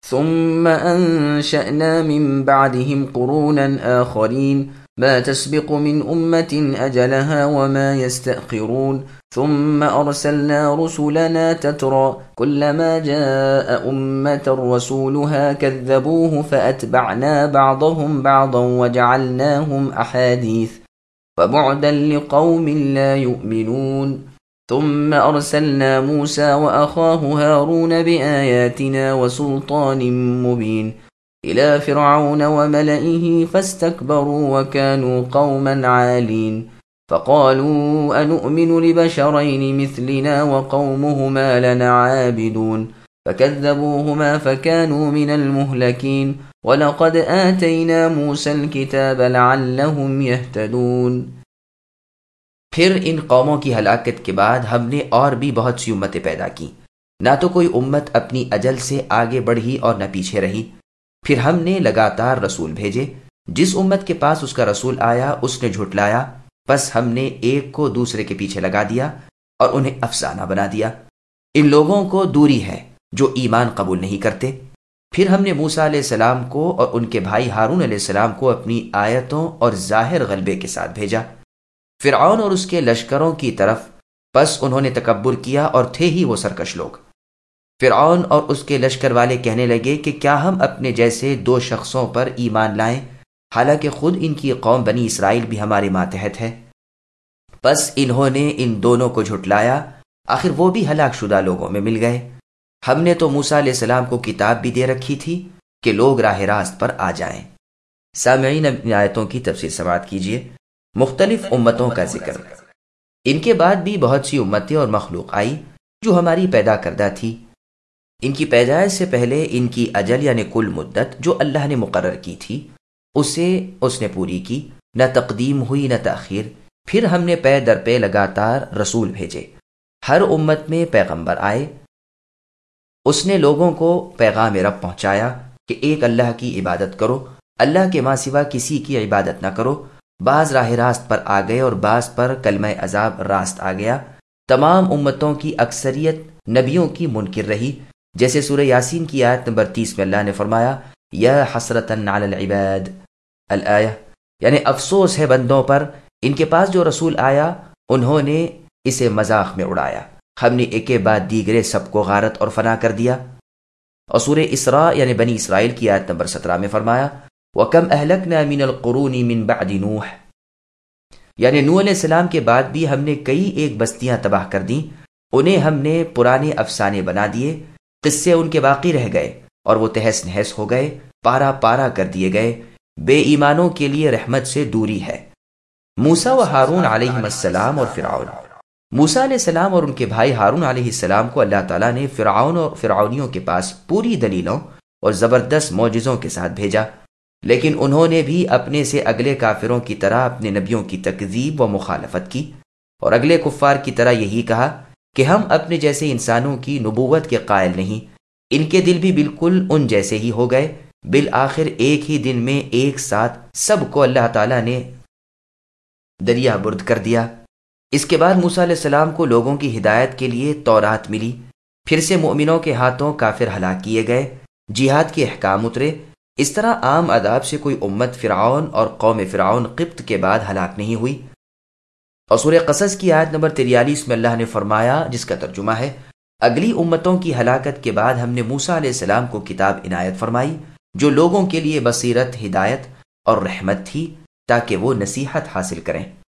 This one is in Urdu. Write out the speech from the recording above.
ثم أنشأنا من بعدهم قرونا آخرين ما تسبق من أمة أجلها وما يستأخرون ثم أرسلنا رسلنا تترى كلما جاء أمة رسولها كذبوه فأتبعنا بعضهم بعضا وجعلناهم أحاديث فبعدا لقوم لا يؤمنون ثم أرسلنا موسى وأخاه هارون بآياتنا وسلطان مبين إلى فرعون وملئه فاستكبروا وكانوا قوما عالين فقالوا أنؤمن لبشرين مثلنا وقومهما لنا عابدون فكذبوهما فكانوا من المهلكين وَلَقَدْ آتَيْنَا مُوسَى الْكِتَابَ لَعَلَّهُمْ يَهْتَدُونَ۔ پھر ان قوموں کی ہلاکت کے بعد ہم نے اور بھی بہت سی امتیں پیدا کی، نہ تو کوئی امت اپنی اجل سے آگے بڑھی اور نہ پیچھے رہی۔ پھر ہم نے لگاتار رسول بھیجے، جس امت کے پاس اس کا رسول آیا اس نے جھٹلایا، بس ہم نے ایک کو دوسرے کے پیچھے لگا دیا اور انہیں افسانہ بنا دیا۔ ان لوگوں کو دوری ہے جو ایمان قبول نہیں کرتے۔ پھر ہم نے موسیٰ علیہ السلام کو اور ان کے بھائی ہارون علیہ السلام کو اپنی آیتوں اور ظاہر غلبے کے ساتھ بھیجا فرعون اور اس کے لشکروں کی طرف، پس انہوں نے تکبر کیا اور تھے ہی وہ سرکش لوگ۔ فرعون اور اس کے لشکر والے کہنے لگے کہ کیا ہم اپنے جیسے دو شخصوں پر ایمان لائیں، حالانکہ خود ان کی قوم بنی اسرائیل بھی ہمارے ماتحت ہے۔ پس انہوں نے ان دونوں کو جھٹلایا، آخر وہ بھی ہلاک شدہ لوگوں میں مل گئے۔ ہم نے تو موسیٰ علیہ السلام کو کتاب بھی دے رکھی تھی کہ لوگ راہ راست پر آ جائیں۔ سامعین، اپنی آیتوں کی تفسیر سماعت کیجیے۔ مختلف امتوں کا ذکر۔ ان کے بعد بھی بہت سی امتیں اور مخلوق آئی جو ہماری پیدا کردہ تھی۔ ان کی پیدائش سے پہلے ان کی اجل یعنی کل مدت جو اللہ نے مقرر کی تھی اسے اس نے پوری کی، نہ تقدیم ہوئی نہ تاخیر۔ پھر ہم نے پے در پے لگاتار رسول بھیجے، ہر امت میں پیغمبر آئے، اس نے لوگوں کو پیغام رب پہنچایا کہ ایک اللہ کی عبادت کرو، اللہ کے ماں سوا کسی کی عبادت نہ کرو۔ بعض راہ راست پر آ گئے اور بعض پر کلمہ عذاب راست آ گیا۔ تمام امتوں کی اکثریت نبیوں کی منکر رہی، جیسے سورہ یاسین کی آیت نمبر 30 میں اللہ نے فرمایا یا حسرتن علی العباد الآیہ، یعنی افسوس ہے بندوں پر، ان کے پاس جو رسول آیا انہوں نے اسے مذاق میں اڑایا، ہم نے ایک کے بعد دیگرے سب کو غارت اور فنا کر دیا۔ اور سورہ اسراء یعنی بنی اسرائیل کی آیت نمبر 17 میں فرمایا وَكَمْ أَهْلَكْنَا مِنَ الْقُرُونِ مِنْ بَعْدِ نوح، یعنی نوح علیہ السلام کے بعد بھی ہم نے کئی ایک بستیاں تباہ کر دیں، انہیں ہم نے پرانے افسانے بنا دیے، قصے ان کے باقی رہ گئے اور وہ تہس نہس ہو گئے، پارا پارا کر دیے گئے۔ بے ایمانوں کے لیے رحمت سے دوری ہے۔ موسیٰ و ہارون علیہم السلام اور فرعون۔ موسیٰ علیہ السلام اور ان کے بھائی ہارون علیہ السلام کو اللہ تعالیٰ نے فرعون اور فرعونیوں کے پاس پوری دلیلوں اور زبردست معجزوں کے ساتھ بھیجا، لیکن انہوں نے بھی اپنے سے اگلے کافروں کی طرح اپنے نبیوں کی تکذیب و مخالفت کی، اور اگلے کفار کی طرح یہی کہا کہ ہم اپنے جیسے انسانوں کی نبوت کے قائل نہیں۔ ان کے دل بھی بالکل ان جیسے ہی ہو گئے۔ بالآخر ایک ہی دن میں ایک ساتھ سب کو اللہ تعالیٰ نے دریا برد کر دیا۔ اس کے بعد موسیٰ علیہ السلام کو لوگوں کی ہدایت کے لیے تورات ملی، پھر سے مومنوں کے ہاتھوں کافر ہلاک کیے گئے، جہاد کے احکام اترے۔ اس طرح عام عذاب سے کوئی امت فرعون اور قوم فرعون قبط کے بعد ہلاک نہیں ہوئی۔ اور سورہ قصص کی آیت نمبر 43 میں اللہ نے فرمایا، جس کا ترجمہ ہے اگلی امتوں کی ہلاکت کے بعد ہم نے موسیٰ علیہ السلام کو کتاب عنایت فرمائی جو لوگوں کے لیے بصیرت، ہدایت اور رحمت تھی تاکہ وہ نصیحت حاصل کریں۔